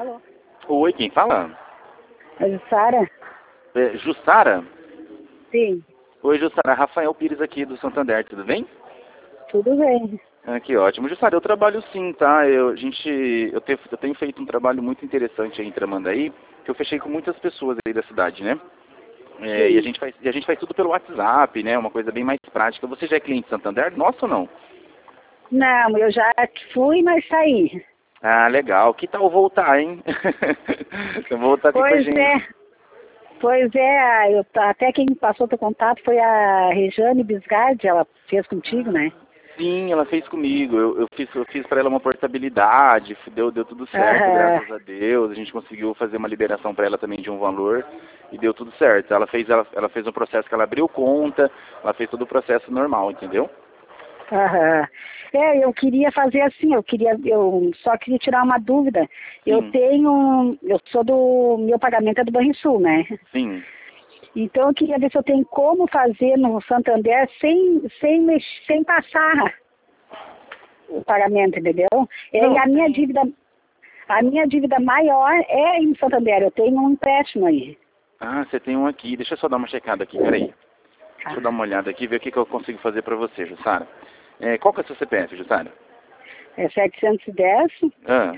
Alô? Oi, quem fala? É Jussara? Jussara? Sim, Oi, Jussara. Rafael Pires aqui do Santander, tudo bem? tudo bem. Ah, que ótimo. Jussara, eu trabalho sim, tá? Eu tenho feito um trabalho muito interessante aí em Tramandaí, que eu fechei com muitas pessoas aí da cidade, né? E a Sim. gente faz tudo pelo WhatsApp, né? Uma coisa bem mais prática. Você já é cliente Santander? Nossa ou não? Não, eu já fui, mas saí. Ah, legal. Que tal voltar, hein? Voltar aqui com a Pois gente. é, pois é, até quem me passou teu contato foi a Rejane Bisgardi, ela fez contigo, né? Sim, ela fez comigo. Eu fiz para ela uma portabilidade, deu tudo certo, Aham, graças a Deus. A gente conseguiu fazer uma liberação para ela também de um valor e deu tudo certo. Ela fez um processo que ela abriu conta, ela fez todo o processo normal, entendeu? aham. Eu queria fazer assim, eu só queria tirar uma dúvida. Sim, Eu sou meu pagamento é do Banrisul, né? sim. Então eu queria ver se eu tenho como fazer no Santander sem passar o pagamento, entendeu? E Não, tem. a minha dívida maior é em Santander, eu tenho um empréstimo aí. Ah, você tem um aqui. Deixa eu só dar uma checada aqui, peraí. Deixa eu dar Tá. uma olhada aqui e ver o que que eu consigo fazer para você, Jussara. Qual que é o seu CPF, Jussara? É 710, Ah,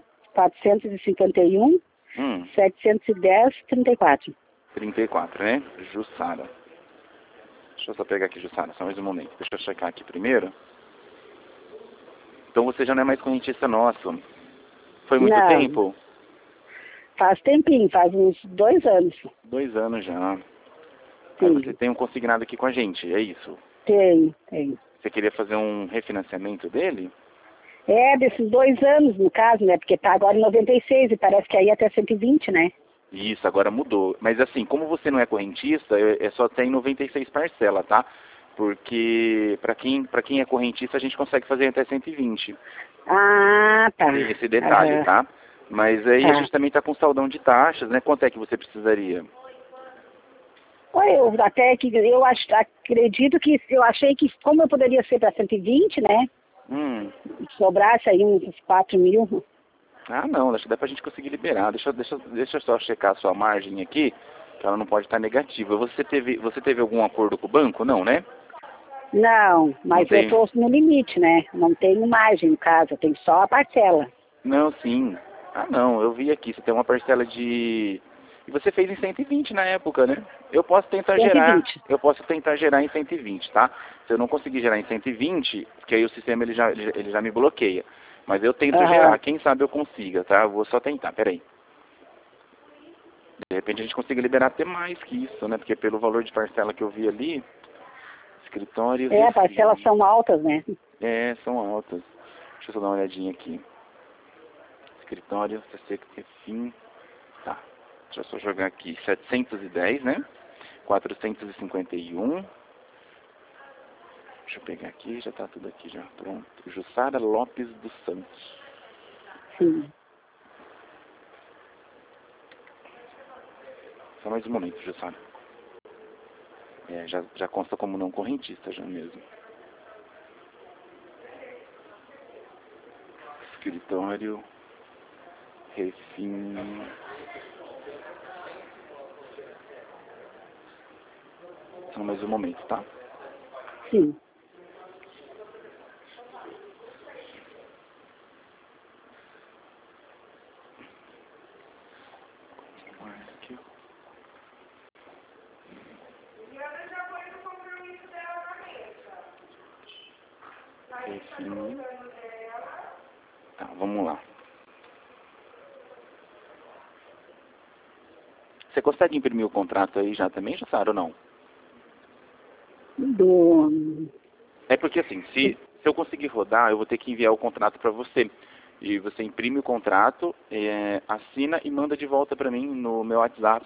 451, 710, 34. 34, né? Jussara. Deixa eu só pegar aqui, Jussara, só mais um momento. Deixa eu checar aqui primeiro. Então você já não é mais correntista nosso. Foi muito Não, tempo? faz tempinho, faz uns 2 anos. 2 anos já. Aí você Sim, tem um consignado aqui com a gente, é isso? tem. Você queria fazer um refinanciamento dele? É, desses 2 anos, no caso, né? Porque tá agora em 96 e parece que aí até 120, né? Isso, agora mudou. Mas assim, como você não é correntista, só tem 96 parcela, tá? Porque para quem é correntista a gente consegue fazer até 120. Ah, tá. Tem esse detalhe, Aham, tá? Mas aí a tá. gente também está com saldão de taxas, né? Quanto é que você precisaria? Olha, acredito que eu achei que como eu poderia ser para 120, né? Hum. Sobrasse aí uns 4 mil. Ah, não, acho que dá pra gente conseguir liberar. Deixa eu só checar a sua margem aqui, que ela não pode estar negativa. Você teve algum acordo com o banco? Não, né? Não, Não mas eu tem? estou no limite, né? Não tenho margem no caso, eu tenho só a parcela. Não, sim. Ah, não, eu vi aqui, você tem uma parcela de... E você fez em 120 na época, né? Cento e vinte. Eu posso tentar gerar em 120, tá? Se eu não conseguir gerar em 120, porque aí o sistema ele já me bloqueia. Mas eu tento gerar, Aham. quem sabe eu consiga, tá? Eu vou só tentar, peraí. De repente a gente consiga liberar até mais que isso, né? Porque pelo valor de parcela que eu vi ali, escritório É, parcelas refim. são altas, né? São altas. Deixa eu só dar uma olhadinha aqui. Escritório, CC, refim. Tá. Deixa eu só jogar aqui. 710, né? 451. Deixa eu pegar aqui, já tá tudo aqui já. Pronto. Jussara Lopes dos Santos. Sim. Só mais um momento, Jussara. Já consta como não correntista já mesmo. Escritório, refim. Só mais um momento, tá? Sim. Aqui, refim. Tá, vamos lá. Você consegue imprimir o contrato aí já também, Jussara, ou não? Do, É porque assim, se eu conseguir rodar, eu vou ter que enviar o contrato para você. E você imprime o contrato, assina e manda de volta para mim no meu WhatsApp.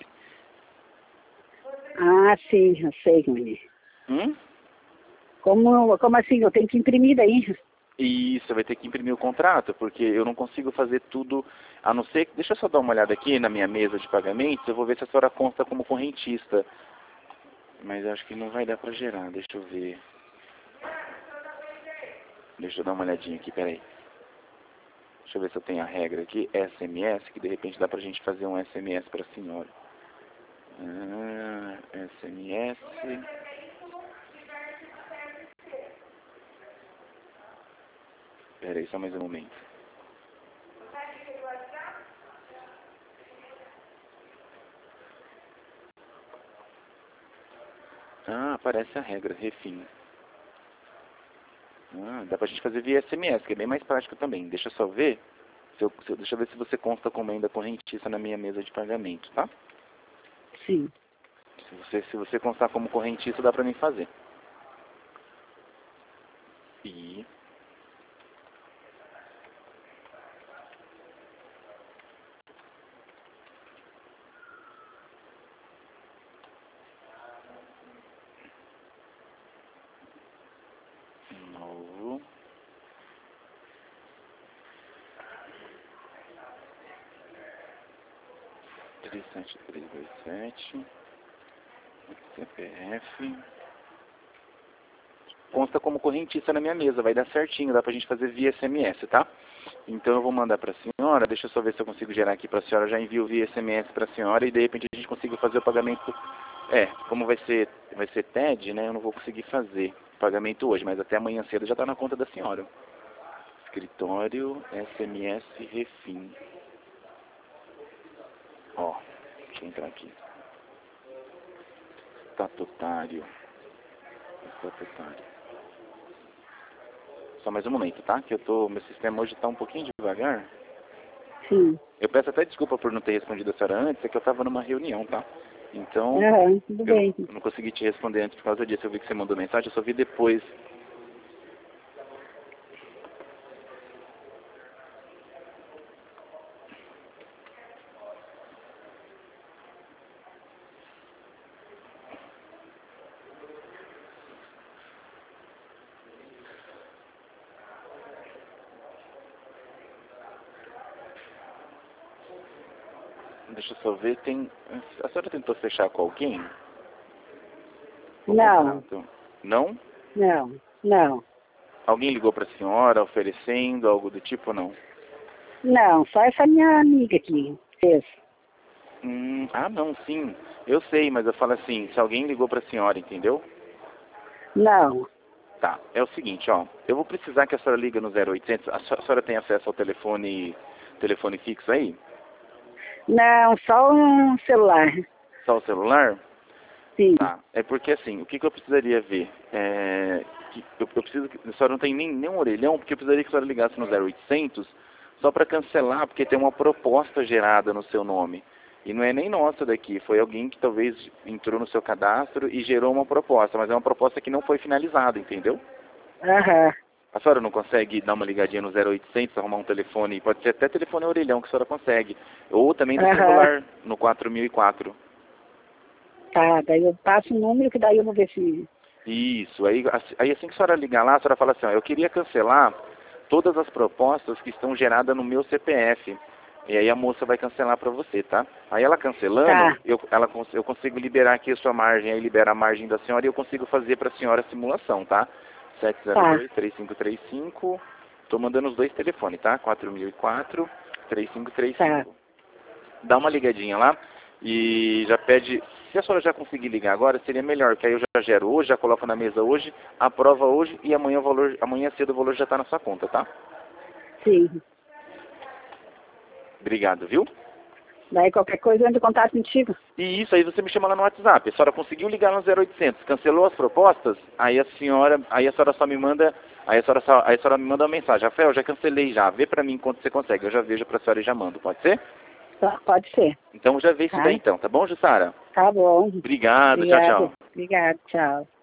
sim, eu sei, Mani. Hum? Como assim? Eu tenho que imprimir daí? E você vai ter que imprimir o contrato, porque eu não consigo fazer tudo, a não ser que... Deixa eu só dar uma olhada aqui na minha mesa de pagamentos, eu vou ver se a senhora consta como correntista. Mas acho que não vai dar para gerar, deixa eu ver. Deixa eu dar uma olhadinha aqui, peraí. Deixa eu ver se eu tenho a regra aqui, SMS, que de repente dá pra gente fazer um SMS pra senhora. SMS. Pera aí, só mais um momento. Aparece a regra, refim. Dá pra gente fazer via SMS, que é bem mais prático também. Deixa eu só ver, deixa eu ver se você consta como ainda correntista na minha mesa de pagamento, tá? Sim. Se você constar como correntista, dá pra mim fazer. Novo. Três sete três dois sete. CPF. Consta como correntista na minha mesa, vai dar certinho, dá pra gente fazer via SMS, tá? Então eu vou mandar pra senhora, deixa eu só ver se eu consigo gerar aqui pra senhora, já envio via SMS pra senhora e de repente a gente consiga fazer o pagamento. Como vai ser TED, né, eu não vou conseguir fazer pagamento hoje, mas até amanhã cedo já tá na conta da senhora. Escritório, SMS, refim. Ó, deixa eu entrar aqui. Estatutário. Só mais um momento, tá? Que meu sistema hoje tá um pouquinho devagar. Sim. Eu peço até desculpa por não ter respondido a senhora antes, é que eu estava numa reunião, tá? Então, Tudo bem. eu não consegui te responder antes por causa disso. Eu vi que você mandou mensagem, eu só vi depois. Deixa eu só ver, a senhora tentou fechar com alguém? Não. Não? Não. Alguém ligou para a senhora oferecendo algo do tipo ou não? Não, só essa minha amiga aqui fez. Não, sim. Eu sei, mas eu falo assim, se alguém ligou para a senhora, entendeu? Não. Tá, é o seguinte, ó. Eu vou precisar que a senhora liga no 0800. A senhora tem acesso ao telefone fixo aí? Não, só um celular. Só o celular? Sim. Tá, é porque assim, o que eu precisaria ver? Eu preciso que a senhora não tem nenhum orelhão, porque eu precisaria que a senhora ligasse no 0800 só para cancelar, porque tem uma proposta gerada no seu nome. E não é nem nossa daqui, foi alguém que talvez entrou no seu cadastro e gerou uma proposta, mas é uma proposta que não foi finalizada, entendeu? A senhora não consegue dar uma ligadinha no 0800, arrumar um telefone, pode ser até telefone orelhão que a senhora consegue, ou também no celular, no 4004. Tá, daí eu passo o número que daí eu vou ver se... Isso, aí assim que a senhora ligar lá, a senhora fala assim, ó, eu queria cancelar todas as propostas que estão geradas no meu CPF. E aí a moça vai cancelar para você, tá? Aí ela cancelando, eu consigo liberar aqui a sua margem, aí libera a margem da senhora e eu consigo fazer para a senhora a simulação, tá? 702-3535, tô mandando os dois telefones, tá? 4004-3535. Tá. Dá uma ligadinha lá e já pede, se a senhora já conseguir ligar agora, seria melhor, que aí eu já gero hoje, já coloco na mesa hoje, aprova hoje e amanhã cedo o valor já está na sua conta, tá? Sim. Obrigado, viu? Daí qualquer coisa eu entro em contato contigo. E isso, aí você me chama lá no WhatsApp. A senhora conseguiu ligar no 0800, cancelou as propostas, aí a senhora só me manda, aí a senhora me manda uma mensagem. Rafael, já cancelei já, vê pra mim quanto você consegue. Eu já vejo pra senhora e já mando, pode ser? Tá, pode ser. Então já vê isso daí então, tá bom, Jussara? Tá bom. Obrigado, tchau, tchau. Obrigado, tchau.